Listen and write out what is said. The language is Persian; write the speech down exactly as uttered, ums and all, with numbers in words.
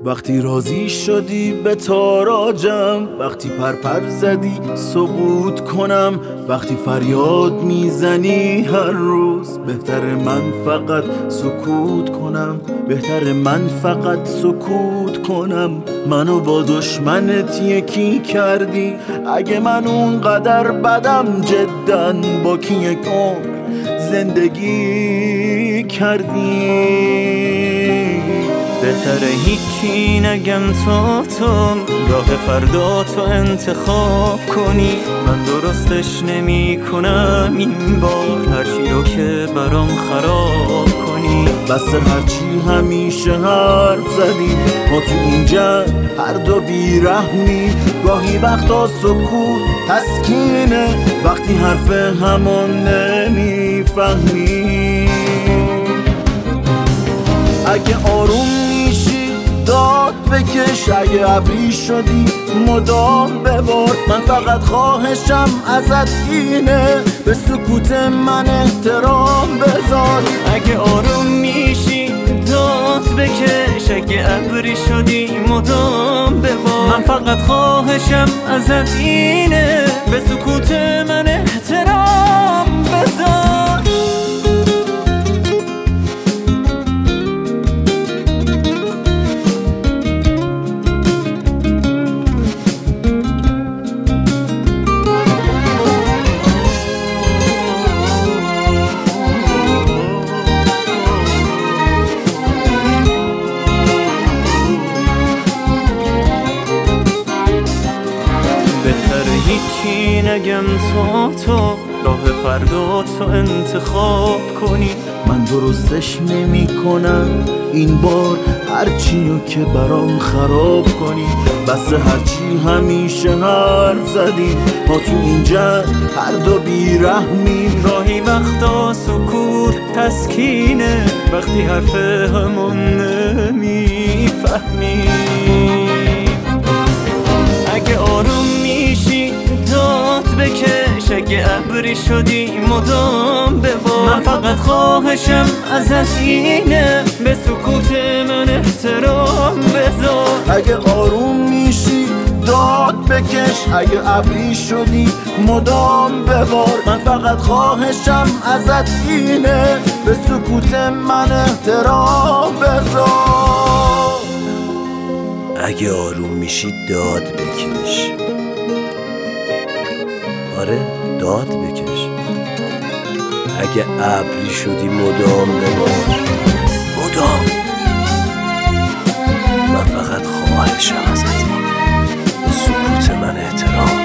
وقتی راضی شدی به تاراجم، وقتی پرپر زدی سقوط کنم، وقتی فریاد میزنی هر روز، بهتر من فقط سکوت کنم، بهتر من فقط سکوت کنم. منو با دشمنت یکی کردی، اگه من اونقدر بدم جداً با کی یک عمر زندگی کردی. بهتره هیچی نگم تا تو راه فردا تو انتخاب کنی. من درستش نمی کنم این بار، هرچی رو که برام خراب کنی. بس هرچی همیشه حرف زدیم ما تو این جنگ هر دو بیرحمی. گاهی وقتا سکوت تسکینه وقتی حرف همان نمیفهمی. اگه آروم میشی داد بکش، اگه ابری شدی مدام ببار. من فقط خواهشم ازت اینه به سکوت من احترام بذار. اگه آروم میشی داد بکش، اگه ابری شدی مدام ببار. من فقط خواهشم ازت اینه به سکوت من احترام بذار. هیچی نگم تا تو راه فردا تو انتخاب کنی. من درستش نمی کنم این بار، هرچیو که برام خراب کنی. بس هرچی همیشه حرف زدیم ما تو این جنگ هر دو بیرحمیم. راهی وقتا سکوت تسکینه وقتی حرف همون نمیفهمی. اگه آروم میشی داد بکش، اگه ابری شدی مدام ببار. من فقط خواهشم ازت اینه به سکوت من احترام بذار. اگه آروم میشی داد بکش، اگه ابری شدی مدام ببار. من فقط خواهشم ازت اینه به سکوت من احترام بذار. اگه آروم میشی داد بکش، آره داد بکش. اگه ابری شدی مدام ببار، مدام. من فقط خواهشم ازت اینه به سکوت من احترام